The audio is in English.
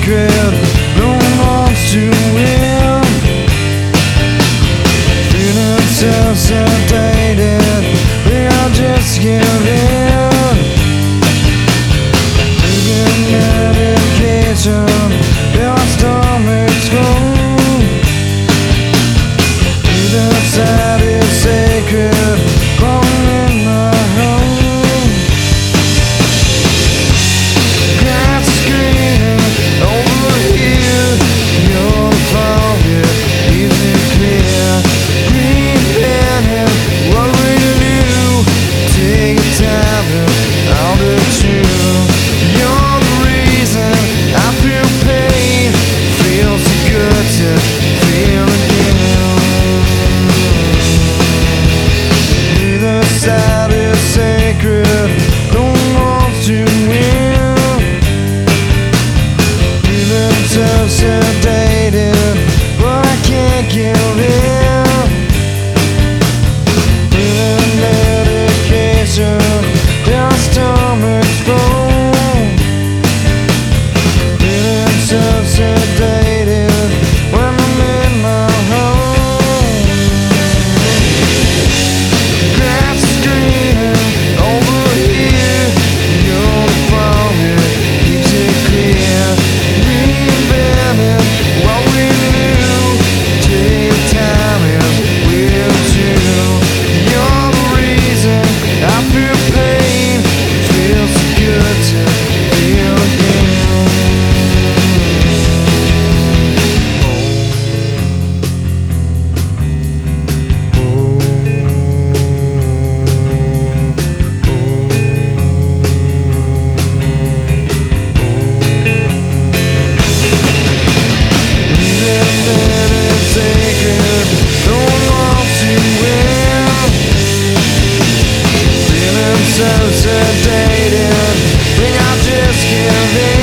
sacred, no one wants to win. Feeling so sedated, we all just give in. Taking medication, your stomach's full. Either side is sacred, crawling in my home. Grass screaming over here, you're forget, leaves it clear. Green penning, what will you do? Take your time and I'll do too. You're the reason I feel pain, feels so good to feel again. Either side is sacred, no one wants to win. Feeling so sedated, but I can't give in. Feeling medication, your stomach's full. Feeling so sedated when I'm in my home. Grass screaming over here, you're the fire, keeps it clear. Green bending, what we do, take your time and we'll too. You're the reason I feel pain, feels so good to feel again. Sacred, no one wants to win. Feeling so sedated, think I'll just give in.